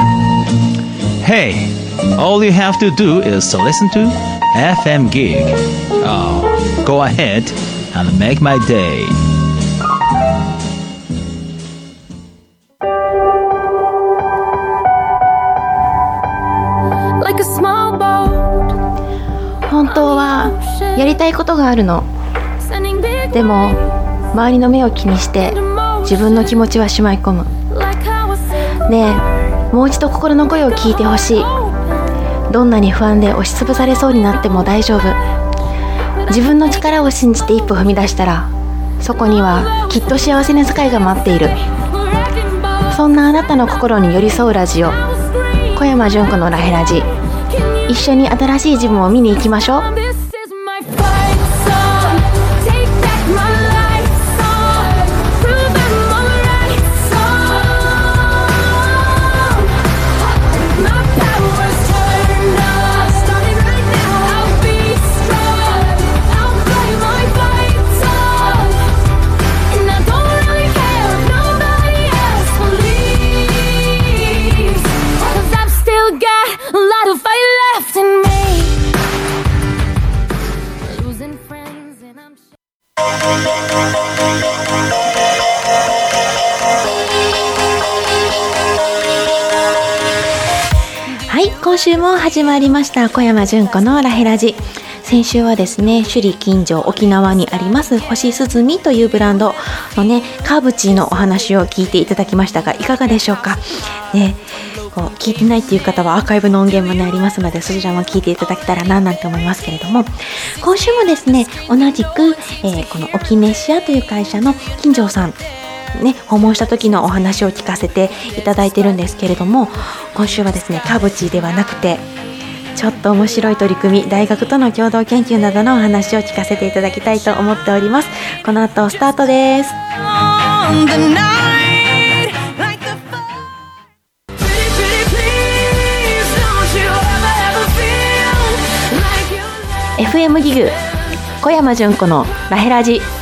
Hey, all you have to do is to listen to FM Gig. Oh, go ahead and make my day. 本当はやりたいことがあるの。でも周りの目を気にして自分の気持ちはしまい込む。ねえ、もう一度心の声を聞いてほしい。どんなに不安で押しつぶされそうになっても大丈夫。自分の力を信じて一歩踏み出したら、そこにはきっと幸せな世界が待っている。そんなあなたの心に寄り添うラジオ、小山純子のラヘラジ。一緒に新しい自分を見に行きましょう。今週も始まりました小山純子のラヘラジ。先週はですね、首里近所沖縄にあります星涼というブランドのね、カーブチーのお話を聞いていただきましたが、いかがでしょうかね。こう聞いてないっていう方はアーカイブの音源もねありますので、そちらも聞いていただけたらななんて思いますけれども、今週もですね、同じく、この沖ネシアという会社の金城さんね、訪問した時のお話を聞かせていただいてるんですけれども、今週はですね、カーブチーではなくてちょっと面白い取り組み、大学との共同研究などのお話を聞かせていただきたいと思っております。この後スタートです。FM ギグ小山純子のラヘラジ。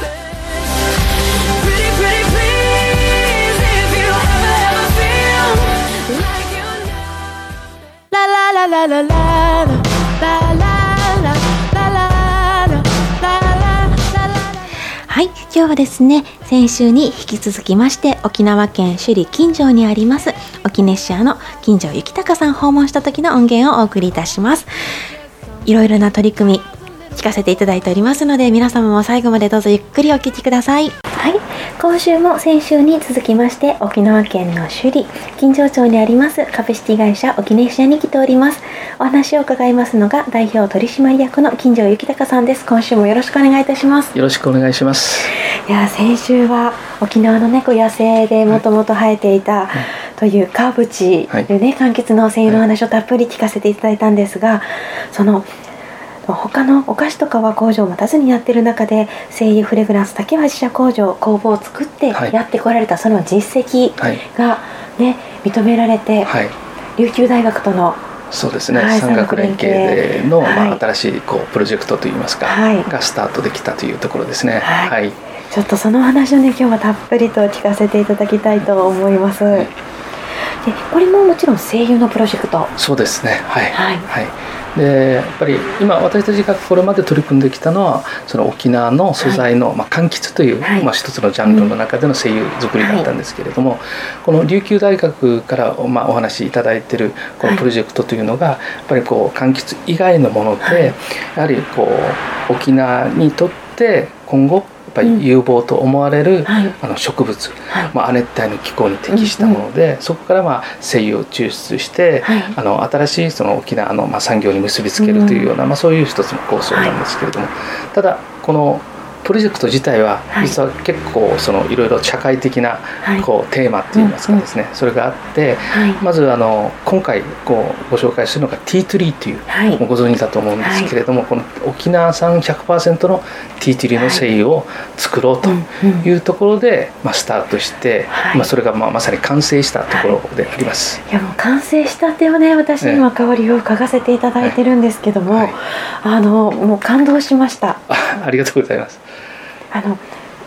はい、今日はですね、先週に引き続きまして沖縄県首里金城にあります沖ネシアの金城幸隆さん訪問した時の音源をお送りいたします。いろいろな取り組み聞かせていただいておりますので、皆様も最後までどうぞゆっくりお聞きください。はい、今週も先週に続きまして沖縄県の首里金城町にあります株式会社沖ネシアに来ております。お話を伺いますのが代表取締役の金城幸隆さんです。今週もよろしくお願いいたします。 よろしくお願いします。 いや、先週は沖縄の猫野生でもともと生えていた、というカーブチというね、柑橘の精油の話をたっぷり聞かせていただいたんですが、その他のお菓子とかは工場を持たずにやってる中で、精油フレグランスだけは自社工房を作ってやってこられた、その実績が、ね、認められて、琉球大学とのそうですね、産学連携での、新しいプロジェクトといいますか、がスタートできたというところですね。 ちょっとその話をね、今日はたっぷりと聞かせていただきたいと思います。でこれももちろん精油のプロジェクト。 そうですね、でやっぱり今私たちがこれまで取り組んできたのは、その沖縄の素材の、柑橘という、一つのジャンルの中での精油作りだったんですけれども、この琉球大学からお話しいただいているこのプロジェクトというのが、やっぱり柑橘以外のもので、やはり沖縄にとって今後やっぱり有望と思われる、植物、亜熱帯の気候に適したもので、そこから精油を抽出して、新しいその沖縄の産業に結びつけるというような、そういう一つの構想なんですけれども、ただこのプロジェクト自体は実は結構いろいろ社会的なテーマっていいますかですね、それがあって、まず今回ご紹介するのがティートリーという、ご存知だと思うんですけれども、この沖縄産 100% のティートリーの精油を作ろうというところでスタートして、それがまさに完成したところであります。 いや、もう完成したてをね、私には香りを嗅がせていただいてるんですけども、もう感動しました。 ありがとうございます。 国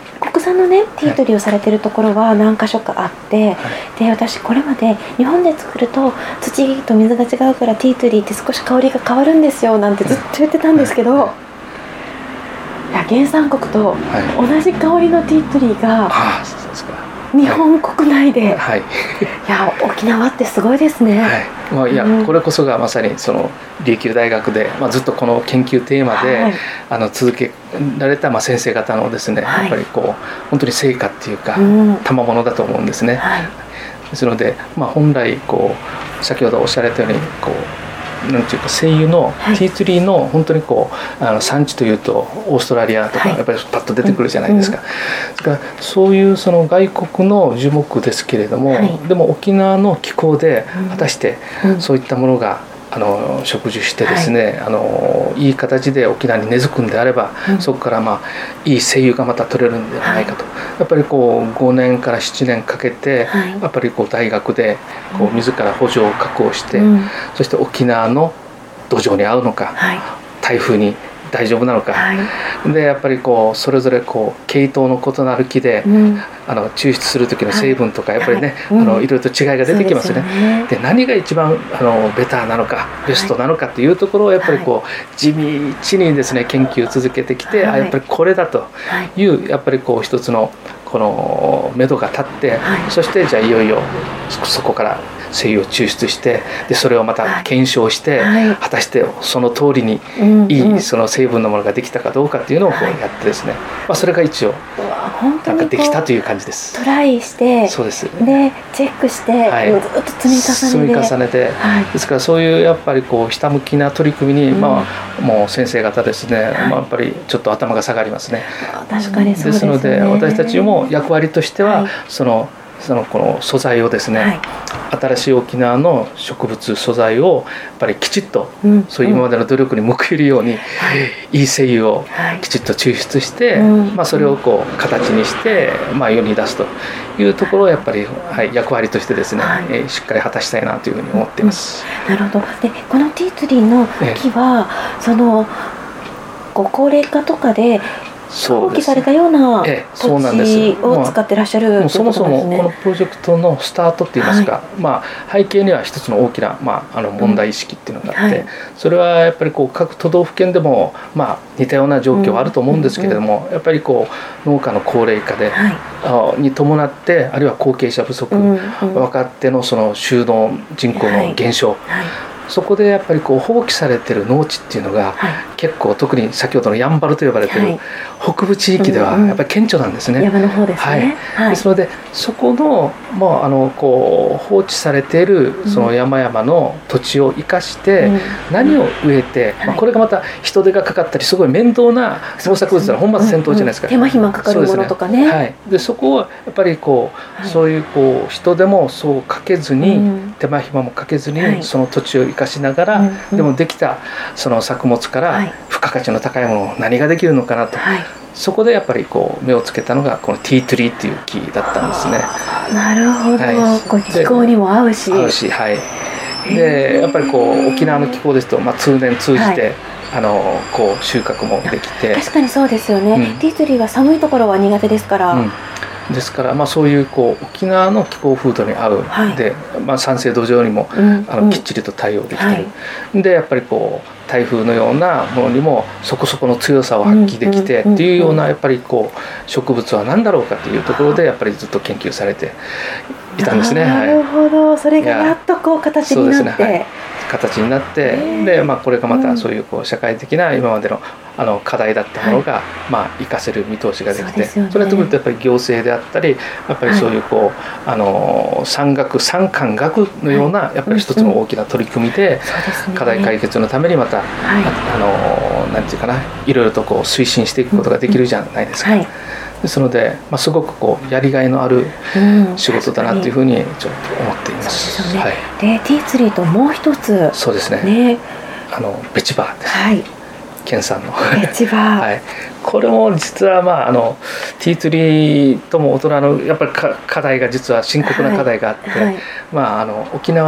さんのねティートリーをされてるところは何箇所かあって、で私これまで日本で作ると土と水が違うからティートリーって少し香りが変わるんですよなんてずっと言ってたんですけど、いや原産国と同じ香りのティートリーが日本国内で、いや沖縄ってすごいですね。 いやこれこそがまさにその琉球大学で、ずっとこの研究テーマで、続けられた先生方のですね、やっぱりこう本当に成果っていうか、賜物だと思うんですね。ですので、本来こう先ほどおっしゃられたようにこうなんていうか精油のティーツリーの本当にこう産地というとオーストラリアとかやっぱりパッと出てくるじゃないですか。だからそういうその外国の樹木ですけれども、でも沖縄の気候で果たしてそういったものが植樹してですね、いい形で沖縄に根付くんであれば、そこからいい精油がまた取れるんではないかと、やっぱりこう5年から7年かけて、やっぱりこう大学でこう自ら補助を確保して、そして沖縄の土壌に合うのか、台風に大丈夫なのか、でやっぱりこうそれぞれこう系統の異なる木で、抽出する時の成分とかやっぱりね、いろいろと違いが出てきますね。で何が一番ベターなのかベストなのかっていうところをやっぱりこう地道にですね研究を続けてきて、やっぱりこれだというやっぱりこう一つのこの目処が立って、そしてじゃあいよいよそこから精油を抽出して、でそれをまた検証して、果たしてその通りにいいその成分のものができたかどうかっていうのをこうやってですね、それが一応なんかできたという感じです。 トライして、 そうです。 でチェックして、ずっと積み重ねて、 ですからそういうやっぱりこうひたむきな取り組みに、もう先生方ですね、やっぱりちょっと頭が下がりますね。 確かにそうですね。 ですので私たちも役割としては、この素材をですね、新しい沖縄の植物素材をやっぱりきちっと、そういう今までの努力に報いるように、いい精油をきちっと抽出して、それをこう形にして、世に出すというところをやっぱり、役割としてですね、しっかり果たしたいなというふうに思っています。 なるほど。でこのティーツリーの木は、そのご高齢化とかで放棄されたような土地を使ってらっしゃるということですね。 そもそもこのプロジェクトのスタートっていいますか、背景には一つの大きな、問題意識っていうのがあって、それはやっぱりこう各都道府県でも、似たような状況はあると思うんですけれども、やっぱりこう農家の高齢化で、に伴って、あるいは後継者不足、若手のその就農人口の減少、そこでやっぱりこう放棄されてる農地っていうのが、結構特に先ほどのやんばると呼ばれてる北部地域ではやっぱり顕著なんですね。 山の方ですね。 ですのでそこのこう放置されているその山々の土地を生かして何を植えて、これがまた人手がかかったりすごい面倒な農作物は本末転倒じゃないですか。 手間暇かかるものとかね。 でそこをやっぱりこうそういうこう人手もそうかけずに、手間暇もかけずにその土地を生かしながら、でもできたその作物から付加価値の高いものを何ができるのかなと、そこでやっぱりこう目をつけたのがこのティーツリーっていう木だったんですね。 なるほど。こう気候にも合うし。 でやっぱりこう沖縄の気候ですと、通年通じて、こう収穫もできて。 確かにそうですよね。ティーツリーは寒いところは苦手ですから。 ですからそういうこう沖縄の気候風土に合う、で、酸性土壌にも、きっちりと対応できてる、でやっぱりこう台風のようなものにもそこそこの強さを発揮できてっていうようなやっぱりこう植物は何だろうかというところでやっぱりずっと研究されていたんですね。 なるほど。それがやっとこう形になって、 形になって、でこれがまたそういうこう社会的な今までの課題だったものが活かせる見通しができて、それは特にやっぱり行政であったりやっぱりそういうこう産官学のようなやっぱり一つの大きな取り組みで課題解決のためにまたなんていうかな、いろいろとこう推進していくことができるじゃないですか。ですので、すごくこうやりがいのある仕事だなというふうにちょっと思っています。 でティーツリーともう一つ、 そうですね、ベチバーです。県産のベチバー、 これも実はティーツリーとも大人のやっぱり課題が実は深刻な課題があって、沖縄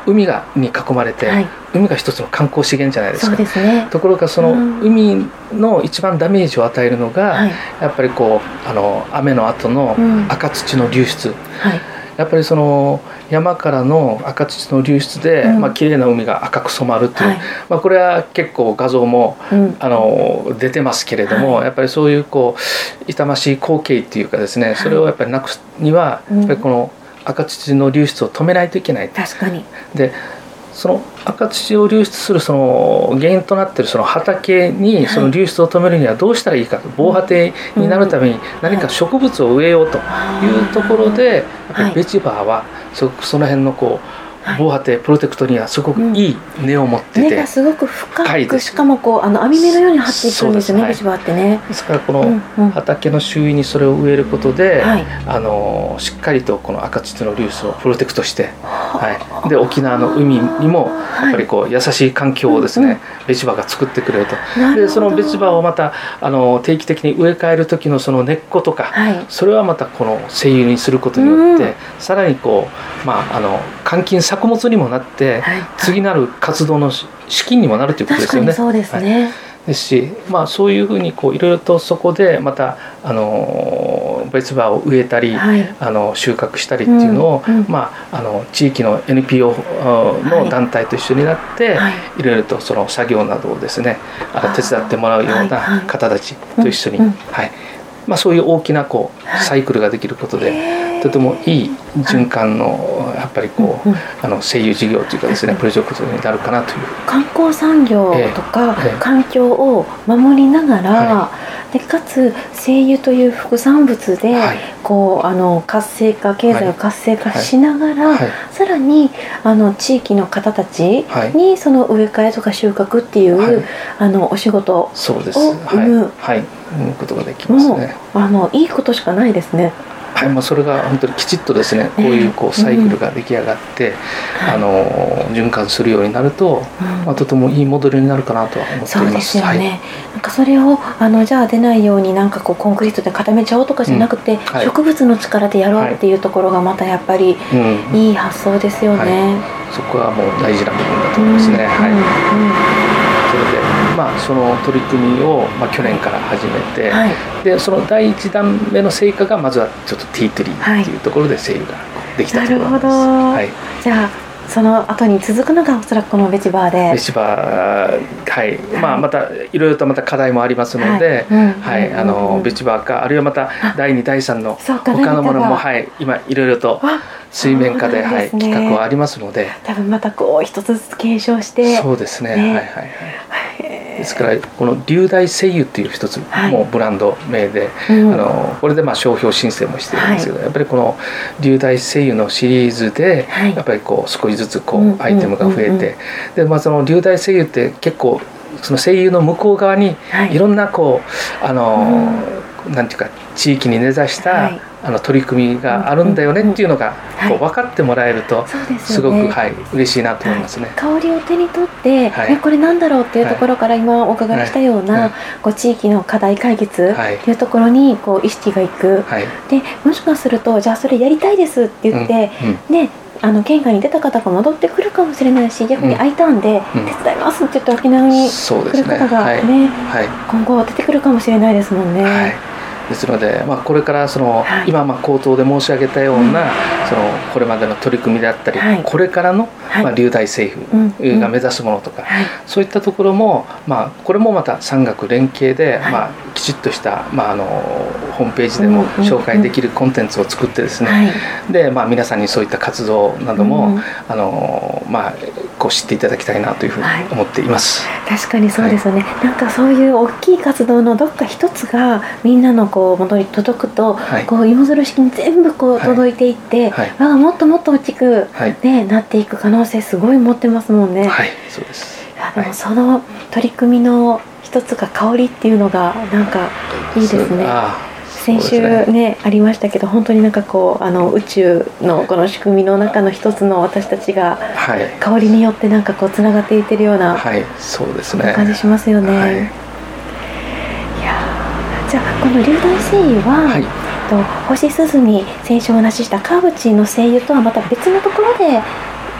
海に囲まれて、海が一つの観光資源じゃないですか。 そうですね。 ところがその海の一番ダメージを与えるのが、やっぱりこう雨の後の赤土の流出、やっぱりその山からの赤土の流出で、綺麗な海が赤く染まるという、これは結構画像も、出てますけれども、やっぱりそういうこう痛ましい光景っていうかですね、それをやっぱりなくすには、やっぱりこの赤土の流出を止めないといけない。 確かに。 でその赤土を流出するその原因となっているその畑にその流出を止めるにはどうしたらいいか、防波堤になるために何か植物を植えようというところで、やっぱりベジバーはその辺のこう防波堤プロテクトにはすごくいい根を持ってて、 根がすごく深く、しかもこう網目のように張っていくんですよね、ベジバーってね。 ですからこの畑の周囲にそれを植えることで、しっかりとこの赤土の流出をプロテクトして、で沖縄の海にもやっぱりこう優しい環境をですね、ベジバーが作ってくれると。でそのベジバーをまた定期的に植え替える時のその根っことか、それはまたこの精油にすることによって、さらにこう換金作物にもなって、次なる活動の資金にもなるということですよね。 そうですね。 ですし、そういうふうにこういろいろとそこでまたベジバーを植えたり、収穫したりっていうのを、地域の NPO の団体と一緒になって、いろいろとその作業などをですね手伝ってもらうような方たちと一緒に、そういう大きなこうサイクルができることで、とてもいい循環のやっぱりこう精油事業というかですね、プロジェクトになるかなという。 観光産業とか環境を守りながら、でかつ精油という副産物で、こう活性化、経済を活性化しながら、さらに地域の方たちにその植え替えとか収穫っていう、お仕事を生むことができますね。 いいことしかないですね。 それが本当にきちっとですね、こういうサイクルが出来上がって、循環するようになると、とてもいいモデルになるかなとは思っています。 そうですよね。なんかそれをじゃあ出ないようになんかこうコンクリートで固めちゃおうとかじゃなくて、植物の力でやろうっていうところがまたやっぱりいい発想ですよね。 そこはもう大事な部分だと思いますね。それでその取り組みを去年から始めて、でその第1弾目の成果がまずはちょっとティートリーっていうところで精油ができたところなんです。 なるほど。じゃあその後に続くのがおそらくこのベジバーで。 ベジバー、またいろいろとまた課題もありますので、ベジバーかあるいはまた第2第3の他のものも今いろいろと水面下で企画はありますので、 多分またこう一つずつ継承して。 そうですね。ですからこの龍大精油っていう一つもブランド名で、これで商標申請もしてるんですけど、やっぱりこの龍大精油のシリーズでやっぱりこう少しずつこうアイテムが増えて、でその龍大精油って結構その精油の向こう側にいろんなこうなんていうか地域に根ざした取り組みがあるんだよねっていうのがこう分かってもらえるとすごく嬉しいなと思いますね。 香りを手に取ってこれなんだろうっていうところから今お伺いしたようなこう地域の課題解決っていうところにこう意識がいく。でもしかするとじゃあそれやりたいですって言ってね、県外に出た方が戻ってくるかもしれないし、逆に I ターンで手伝いますって言って沖縄に来る方がね、今後出てくるかもしれないですもんね。 ですので、これからその、今口頭で申し上げたような、そのこれまでの取り組みであったり、これからの、龍大精油が目指すものとか、そういったところも、これもまた産学連携で、きちっとした、ホームページでも紹介できるコンテンツを作ってですね、で、皆さんにそういった活動なども、こう知っていただきたいなというふうに思っています。 確かにそうですよね。なんかそういう大きい活動のどっか一つがみんなのこう元に届くと、こう芋づる式に全部こう届いていって、もっともっと大きく、なっていく可能性すごい持ってますもんね。 そうです。 でもその取り組みの一つが香りっていうのがなんかいいですね。先週ねありましたけど、本当になんかこう宇宙のこの仕組みの中の一つの私たちが香りによってなんかこうつながっていってるようなそうですね感じしますよね。いやじゃあこの龍大精油は、星涼み先週お話しした川淵の精油とはまた別のところで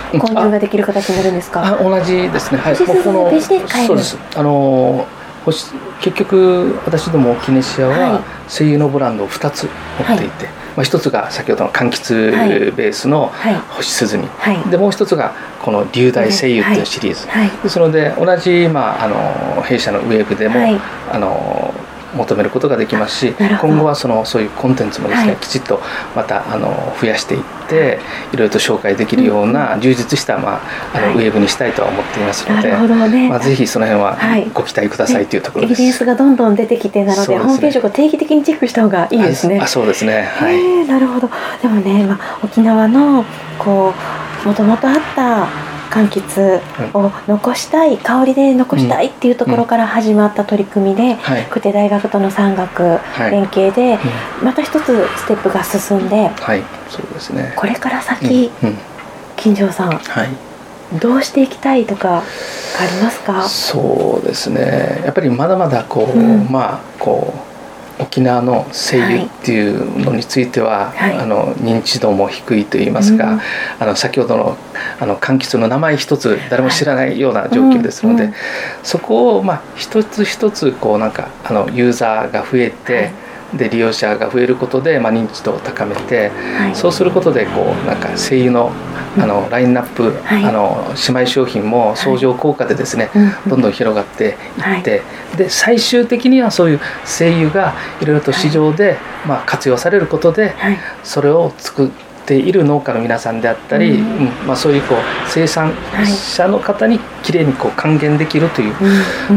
購入ができる形になるんですか？ 同じですね。はい。 星鈴のページで買える。 そうです。結局私どもオキネシアは精油のブランドを2つ持っていて、1つが先ほどの柑橘ベースの星鈴み、でもう1つがこの龍大精油っていうシリーズ、ですので同じ、弊社のウェブでも、求めることができますし、今後はそういうコンテンツもですね、きちっとまた増やしていっていろいろと紹介できるような充実した、ウェブにしたいとは思っていますので、ぜひその辺はご期待くださいというところです。 エビデンスがどんどん出てきて、なのでホームページを定期的にチェックした方がいいですね。 そうですね。 なるほど。でもね、沖縄のもともとあった柑橘を残したい、香りで残したいっていうところから始まった取り組みで、久手大学との産学連携でまた一つステップが進んで、 そうですね、 これから先、金城さん、どうしていきたいとかありますか？ そうですね、やっぱりまだまだ沖縄の精油っていうのについては、認知度も低いといいますか、先ほどの柑橘の名前一つ誰も知らないような状況ですので、そこを一つ一つユーザーが増えて、で利用者が増えることで、認知度を高めて、そうすることで精油のラインナップ、姉妹商品も相乗効果でですね、どんどん広がっていって、で最終的にはそういう精油がいろいろと市場で活用されることで、それを作っている農家の皆さんであったり、そういう生産者の方にきれいに還元できるという、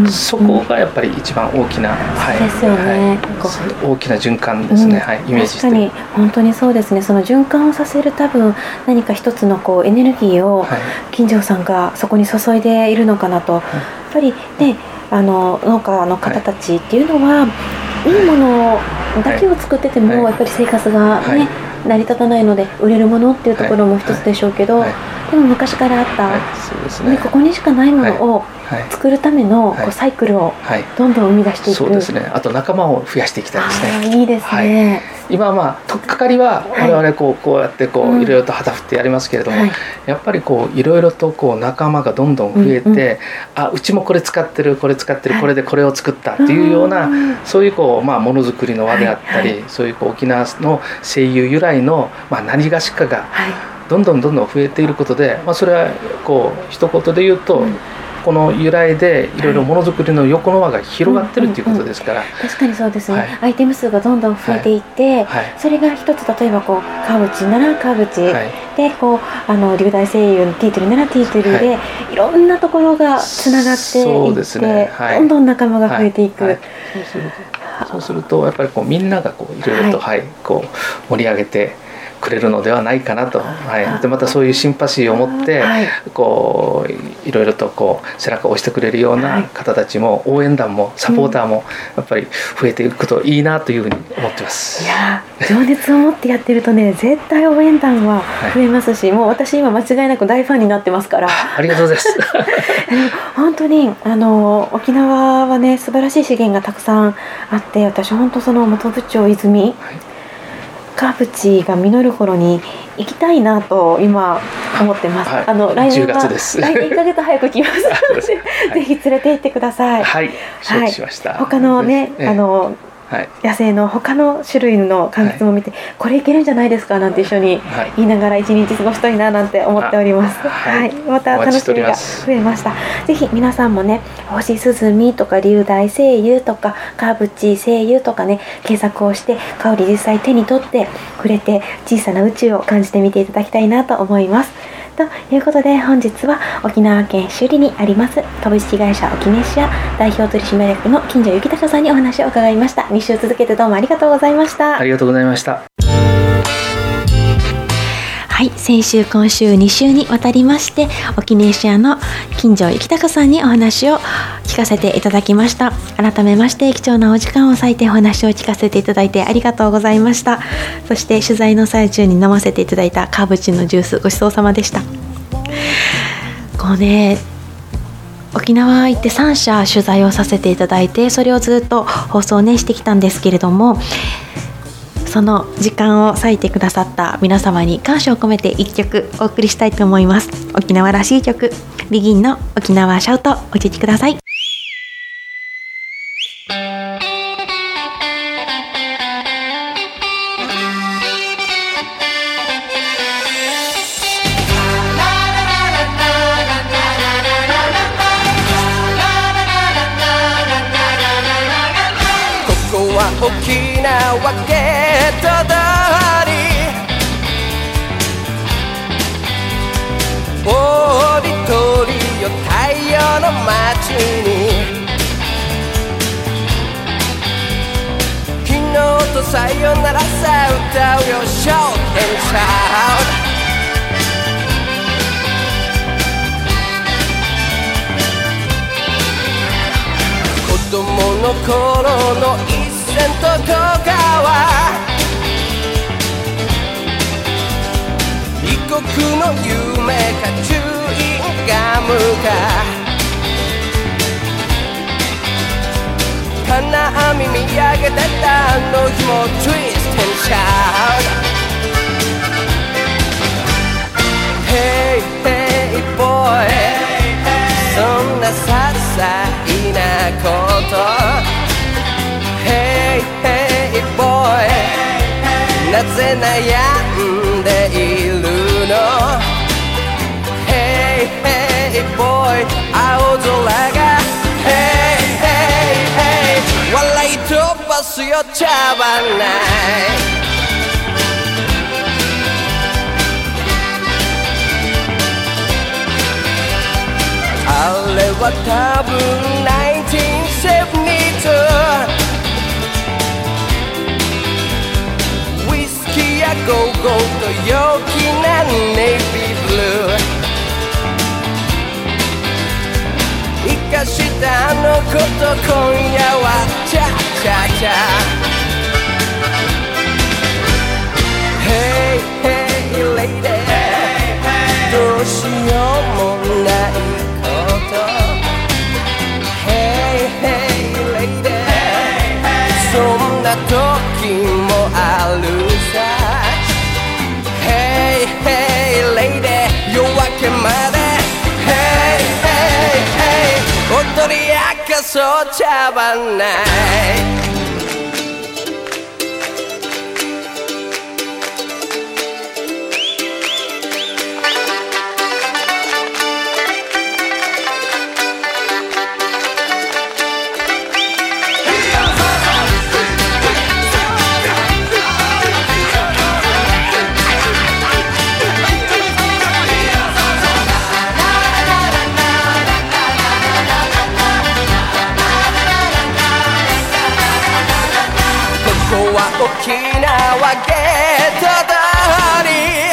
そこがやっぱり一番大きな、 ですよね、 大きな循環ですね、イメージして。 確かに本当にそうですね。その循環をさせる多分何か一つのエネルギーを金城さんがそこに注いでいるのかなと、やっぱりね、農家の方たちっていうのは、いいものだけを作っててもやっぱり生活がね、成り立たないので、売れるものっていうところも一つでしょうけど、でも昔からあった、ここにしかないものを作るためのサイクルをどんどん生み出していく。 そうですね。あと仲間を増やしていきたいですね。 いいですね。 今取っかかりは我々こうやっていろいろと旗振ってやりますけれども、やっぱりいろいろと仲間がどんどん増えて、うちもこれ使ってるこれ使ってる、これでこれを作ったっていうような、そういうものづくりの輪であったり、そういう沖縄の精油由来の何がしかがどんどん増えていることで、それは一言で言うと、この由来でいろいろものづくりの横の輪が広がってるということですから、 確かにそうですね、アイテム数がどんどん増えていって、それが一つ、例えば川淵なら川淵、で龍大精油のティートルならティートルで、いろんなところがつながっていって、どんどん仲間が増えていく。 そうするとやっぱりみんながいろいろと盛り上げてくれるのではないかなと、でまたそういうシンパシーを持っていろいろと背中を押してくれるような方たちも、応援団もサポーターもやっぱり増えていくといいなというふうに思ってます。 いや情熱を持ってやってるとね、絶対応援団は増えますし、もう私今間違いなく大ファンになってますから。 ありがとうございます本当に沖縄はね、素晴らしい資源がたくさんあって、私本当その本部長泉、川淵が実る頃に行きたいなと今思ってます。来年は 10月です。 来年1ヶ月早く来ますので、ぜひ連れて行ってください。 承知しました。 他のね、野生の他の種類の柑橘も見て、これいけるんじゃないですかなんて一緒に言いながら一日過ごしたいななんて思っております。また楽しみが増えました。ぜひ皆さんもね、星鈴みとか龍大精油とか川淵精油とかね、検索をして香り実際手に取って触れて、小さな宇宙を感じてみていただきたいなと思います。ということで、本日は沖縄県首里にあります株式会社オキネシア代表取締役の金城幸隆さんにお話を伺いました。2週続けてどうもありがとうございました。 ありがとうございました。 はい、先週今週2週にわたりまして、オキネシアの金城幸隆さんにお話を聞かせていただきました。改めまして貴重なお時間を割いてお話を聞かせていただいてありがとうございました。そして取材の最中に飲ませていただいた川淵のジュース、ごちそうさまでした。沖縄行って3社取材をさせていただいて、それをずっと放送してきたんですけれども、 その時間を割いてくださった皆様に感謝を込めて1曲お送りしたいと思います。沖縄らしい曲、ビギンの沖縄シャウト、お聴きください。 沖縄ゲート通り、オーディトリオ太陽の街に、昨日とさよならさ歌うよショーテンシャウト、子供の頃のとかは異国の夢かチューインガムか、金網見上げてたあの日もツイストンシャウト、 Hey hey boy、 そんな些細なことHey hey boy、 なぜ悩んでいるの Hey hey boy、 青空が Hey hey hey、 笑い飛ばすよ茶番ない、あれは多分1972、ゴーゴーと陽気なネイビーブルー、生かしたあの子と今夜はチャチャチャ、 Hey hey lady、 どうしようもないこと、 Hey hey lady、 そんな時もあるさ、Hey hey lady、 夜明けまで Hey hey hey、 踊り明かそう茶番ない、沖縄ゲート通り、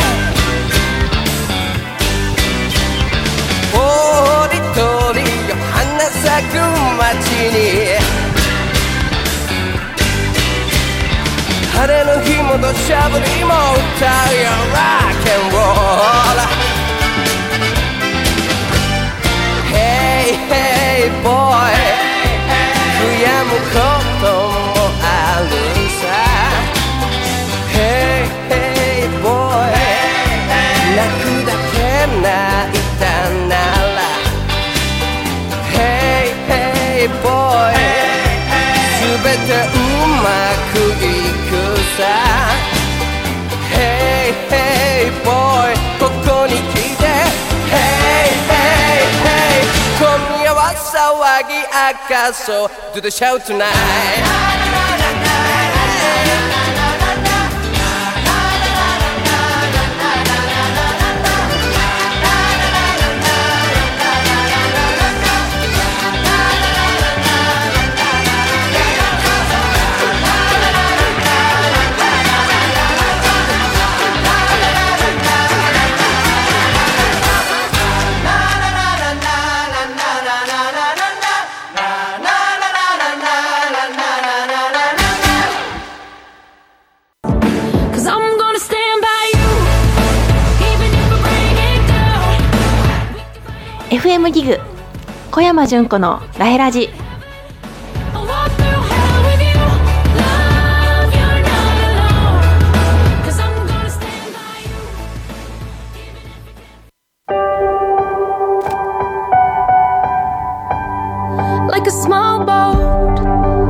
オーディトリオ花咲く街に、晴れの日も土砂降りも歌うよラックンロール、 Hey hey boy、 悔やむこともあるさ、Hey hey boy、 泣くだけ泣いたなら Hey hey boy、 全てうまくいくさ Hey hey boy、 ここに来て Hey hey hey、 今夜は騒ぎ明かそう Do the shout tonight、 FM ギグ小山純子のラヘラジ。 a small boat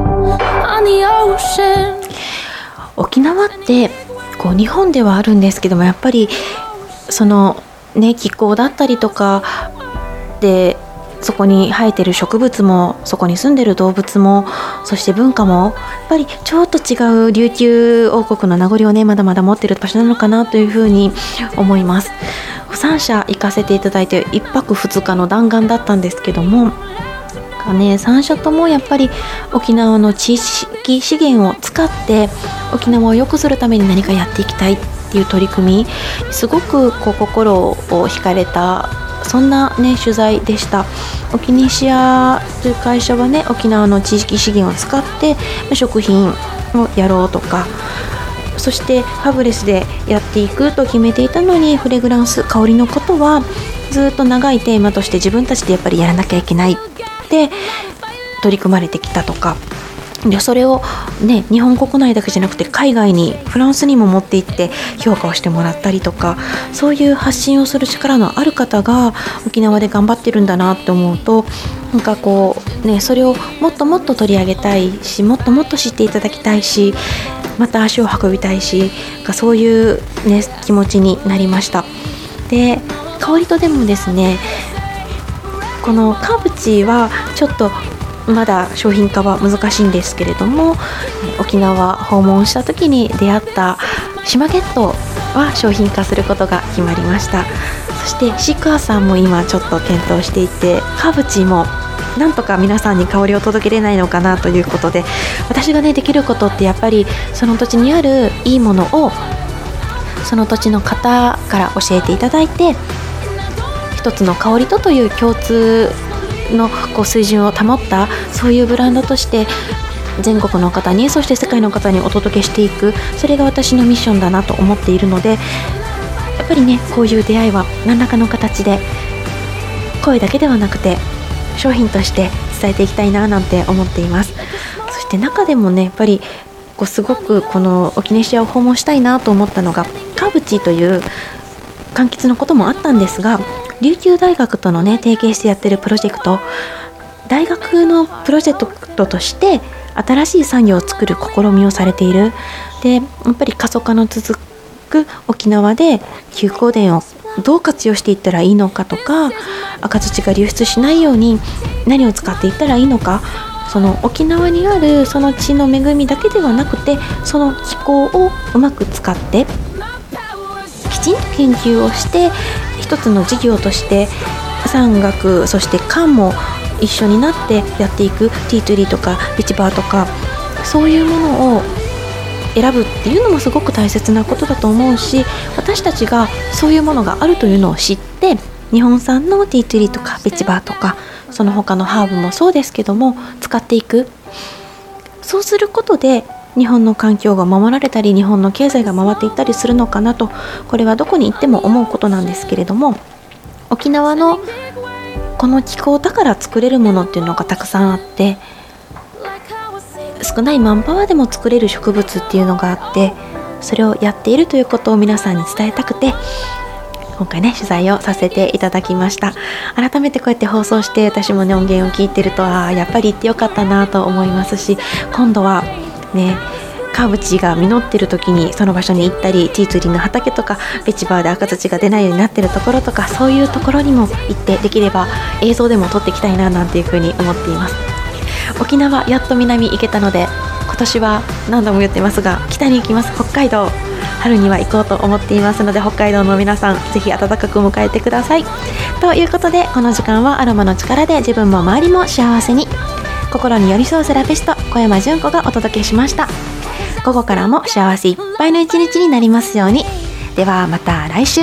on the ocean。 沖縄ってこう日本ではあるんですけども、やっぱりそのね気候だったりとかで、そこに生えてる植物もそこに住んでる動物も、そして文化もやっぱりちょっと違う琉球王国の名残をねまだまだ持ってる場所なのかなというふうに思います。3社行かせていただいて1泊2日の弾丸だったんですけどもね、3社ともやっぱり沖縄の地域資源を使って沖縄を良くするために何かやっていきたいっていう取り組み、すごくこう心を惹かれた、そんなね取材でした。オキネシアという会社はね、沖縄の地域資源を使って食品をやろうとか、そしてファブレスでやっていくと決めていたのに、フレグランス、香りのことはずっと長いテーマとして自分たちでやっぱりやらなきゃいけないって取り組まれてきたとかで、それをね日本国内だけじゃなくて海外に、フランスにも持って行って評価をしてもらったりとか、そういう発信をする力のある方が沖縄で頑張ってるんだなって思うと、なんかこうね、それをもっともっと取り上げたいし、もっともっと知っていただきたいし、また足を運びたいし、そういうね気持ちになりました。で、香りとでもですね、このカーブチーはちょっとまだ商品化は難しいんですけれども、沖縄訪問した時に出会った島ゲットは商品化することが決まりました。そしてシークワーサーも今ちょっと検討していて、カーブチーもなんとか皆さんに香りを届けれないのかなということで、私がねできることってやっぱりその土地にあるいいものをその土地の方から教えていただいて、一つの香りという共通のこう水準を保ったそういうブランドとして全国の方に、そして世界の方にお届けしていく、それが私のミッションだなと思っているので、やっぱりねこういう出会いは何らかの形で声だけではなくて商品として伝えていきたいななんて思っています。そして中でもねやっぱりこうすごくこのオキネシアを訪問したいなと思ったのが、カーブチーという柑橘のこともあったんですが、琉球大学とのね提携してやってるプロジェクト、大学のプロジェクトとして新しい産業を作る試みをされている。でやっぱり過疎化の続く沖縄で休耕田をどう活用していったらいいのかとか、赤土が流出しないように何を使っていったらいいのか、その沖縄にあるその地の恵みだけではなくて、その気候をうまく使ってきちんと研究をして一つの事業として産学そして官も一緒になってやっていく、ティートゥリーとかビチバーとかそういうものを選ぶっていうのもすごく大切なことだと思うし、私たちがそういうものがあるというのを知って日本産のティートゥリーとかビチバーとかその他のハーブもそうですけども使っていく。そうすることで日本の環境が守られたり日本の経済が回っていったりするのかなと、これはどこに行っても思うことなんですけれども、沖縄のこの気候だから作れるものっていうのがたくさんあって、少ないマンパワーでも作れる植物っていうのがあって、それをやっているということを皆さんに伝えたくて今回ね取材をさせていただきました。改めてこうやって放送して私もね音源を聞いてるとやっぱり行ってよかったなと思いますし、今度はねカーブチが実ってる時にその場所に行ったり、ティーツリーの畑とかベチバーで赤土が出ないようになってるところとか、そういうところにも行ってできれば映像でも撮っていきたいななんていうふうに思っています。沖縄やっと南行けたので、今年は何度も言ってますが北に行きます。北海道春には行こうと思っていますので、北海道の皆さんぜひ暖かく迎えてください。ということでこの時間はアロマの力で自分も周りも幸せに、心に寄り添うセラピスト小山純子がお届けしました。午後からも幸せいっぱいの一日になりますように。ではまた来週。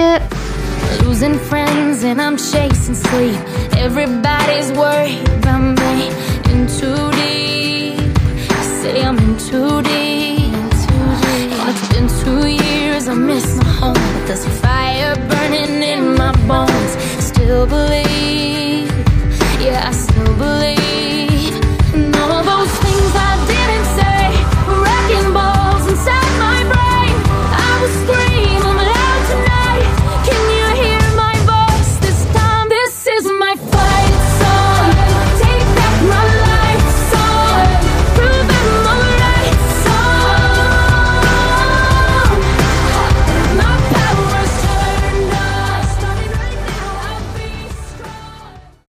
Losing friends and I'm chasing sleep. Everybody's worried about me. In too deep. Say I'm in too deep. And it's been 2 years. I miss my home, but there's a fire burning in my bones. Still believe